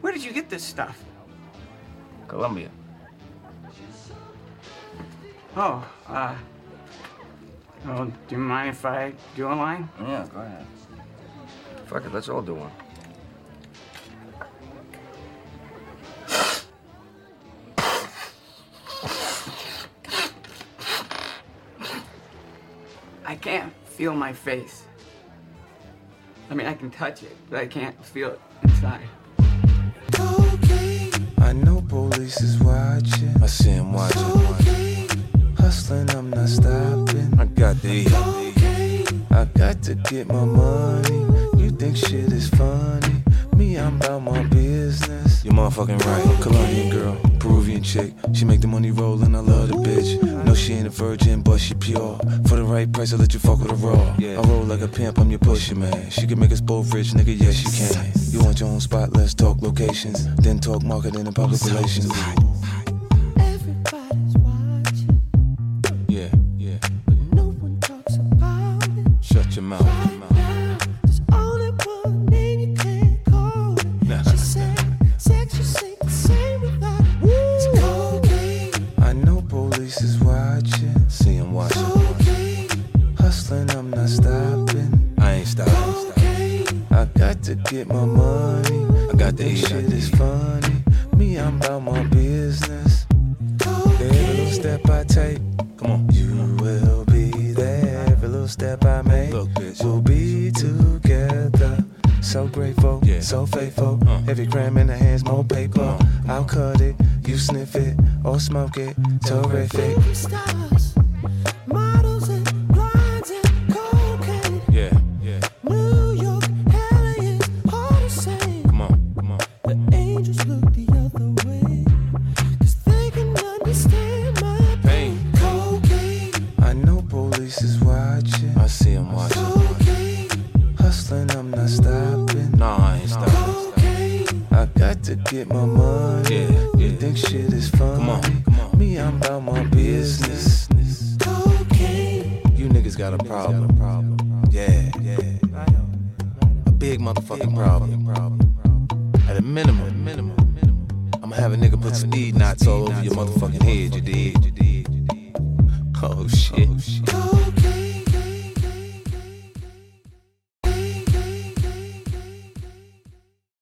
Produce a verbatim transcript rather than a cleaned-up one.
Where did you get this stuff? Colombia. Oh, uh... Well, do you mind if I do a line? Yeah, go ahead. Fuck it, let's all do one. I can't feel my face. I mean, I can touch it, but I can't feel it inside. Okay. I know police is watching. I see him watching. Okay. Hustling, I'm not stopping. I got the eat. Okay. I got to get my money. You think shit is funny? Me, I'm about my business. You motherfucking right. Colombian girl, Peruvian chick. She make the money roll and I love the bitch. No, she ain't a virgin, but she pure. For the right price, I'll let you fuck with her raw. I roll like a pimp, I'm your pusher, man. She can make us both rich, nigga, yes, she can. You want your own spot, let's talk locations. Then talk marketing and public relations. Everybody's watching. Yeah, yeah. But no one talks about it. Shut your mouth. Right now, there's only one name you can't call it. Nah. She said, sex, you ain't the same without it. It's cocaine. I know police is watching. See him watching. Cocaine. Hustling, I'm not stopping. I ain't stopping. Cocaine. I got to get my money. I got to This eat. shit is funny. Me, I'm about my business. Every little step I take, Come on. you will be there. Every little step I make, Look, bitch. we'll be together. So grateful, Yeah. so faithful. Uh. Every gram in the hands, more paper. Come on. I'll cut it, you sniff it, or smoke it. Terrific. Stars, models and blinds and cocaine. Yeah, yeah. New York, L A is all the same. Come on, come on. The angels look the other way, 'cause they can understand my Pain. cocaine. I know police is watching. I see him watching. Cocaine. Hustling, I'm not stopping. Nah, I ain't stopping. Cocaine. I got to get my money. Yeah, You yeah. think shit is funny? Come on, come on. Me, I'm about my business. Cocaine. You niggas got a problem. Yeah, yeah. A big motherfucking problem. At a minimum, minimum, I'ma have a nigga put some speed knots all over your motherfucking head, you dig? Oh shit.